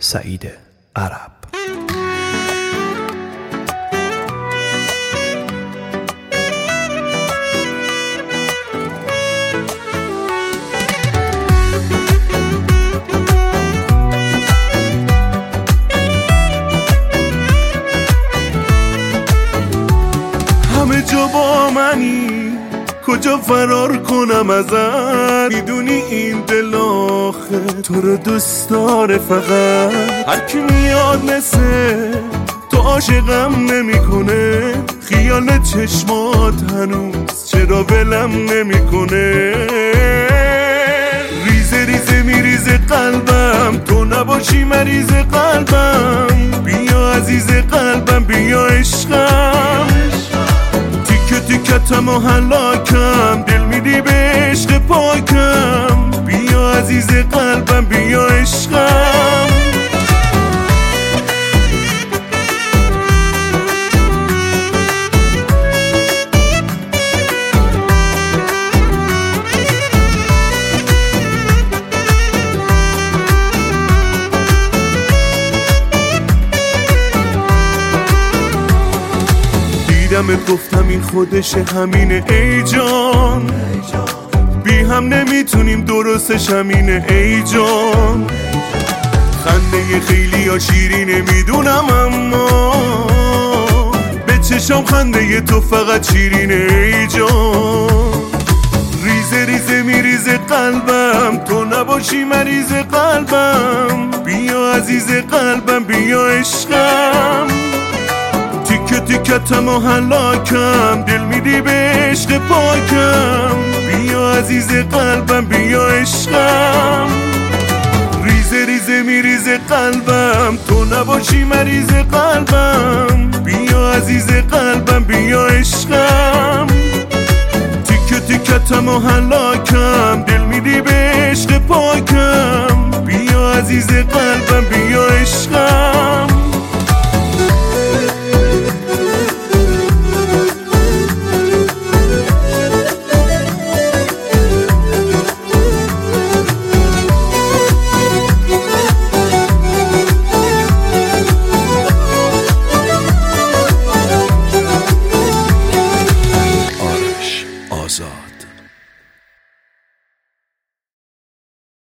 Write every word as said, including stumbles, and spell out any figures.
سعید عرب. همه جا با منی، کجا فرار کنم ازت؟ میدونی این دل آخه تو رو دوست داره فقط. هر کی میاد مثل تو عاشقم نمیکنه، خیال چشمات هنوز چرا ولم نمیکنه. ریزه ریزه میریزه قلبم، تو نباشی مریض قلبم. بیا عزیز قلبم، بیا عشقم، تیکتم و هلاکم، دل میدی به عشق پاکم. بیا عزیز قلبم، بیا عشقم. دیدمت گفتم این خودشه، همینه ای جان. بی هم نمیتونیم درستش همینه ای جان. خنده خیلی ها شیرینه میدونم، اما به چشام خنده تو فقط شیرینه ای جان. ریزه ریزه میریزه قلبم، تو نباشی مریض قلبم. بیا عزیز قلبم، بیا عشقم، تیکتم و هلاکم، دل میدی به عشق پاکم. بیا عزیز قلبم، بیا عشقم. ریزه ریزه میریزه قلبم، تو نباشی مریض قلبم. بیا عزیز قلبم، بیا عشقم، تیک تیکتم و هلاکم، دل میدی به عشق پاکم. بیا عزیز قلبم، بیا عشقم.